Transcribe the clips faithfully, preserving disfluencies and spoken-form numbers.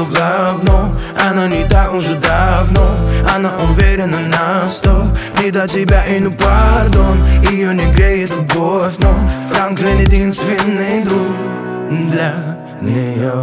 слов давно. Она не та уже давно. Она уверена на сто. Не до тебя и ну пардон. Ее не греет любовь, но Франклин единственный друг для нее.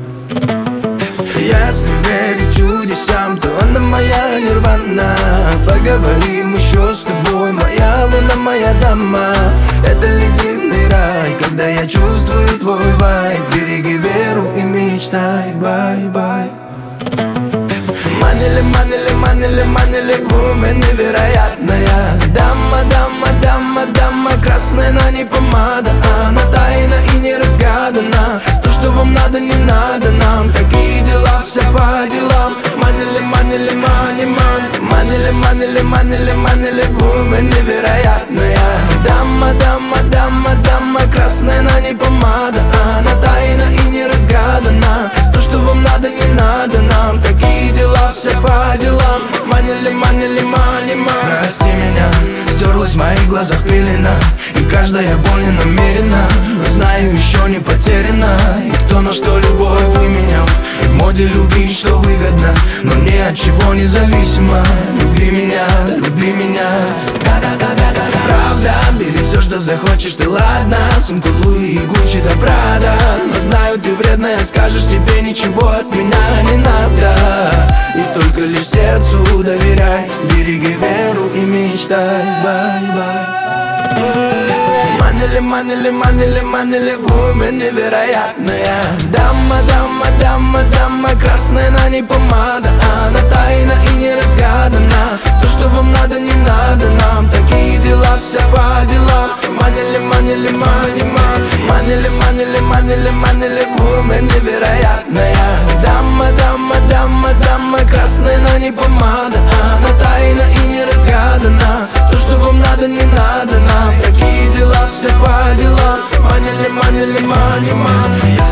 Если верить чудесам, то она моя нирвана. Поговорим еще с тобой, моя луна, моя дама. Это ли дивный рай, когда я чувствую твой вайб? Береги веру и мечтай, бай-бай. Манили, манили, манили, манили, вумен невероятная. Дама, дама, дама, дама, красная, но не помада. Она тайна и не разгадана. То, что вам надо, не надо нам. Такие дела, все по делам. Манили, манили, мани, мани. Манили, манили, манили, манили, вумен невероятная. Дама, дама, дама, дама, красная, но не помада. Она тайна и не разгадана. То, что вам надо, не надо нам. Такие дела, все по делам. Манили, манили, мани, мани. Прости меня, стерлась в моих глазах пелена. И каждая боль не намерена, но знаю, еще не потеряна. И кто на что любовь выменял. И в моде любить, что выгодно, но ни от чего не зависимо. Люби меня, люби меня. Да-да-да-да-да. Правда, бери все, что захочешь, ты ладно. Сумку Луи и Гуччи до Прада. Но знаю, ты вредная, скажешь, тебе ничего от меня не надо. И только лишь сердцу доверяй. Береги веру и мечтай, бай-бай. Манили, манили, манили, манили, вумен невероятная. Дама, дама, дама, дама, красная, но не помада. Она тайна и не разгадана. То, что вам надо, не надо нам. Такие дела, все по делам. Манили, манили, мани, мани. Манили, манили, манили, манили, вумен невероятная. Дама, дама, дама, дама, красная, но не помада. Она тайна и не разгадана. То, что вам надо, не надо нам. Такие дела, все по делам. Манили, манили, мани, мани.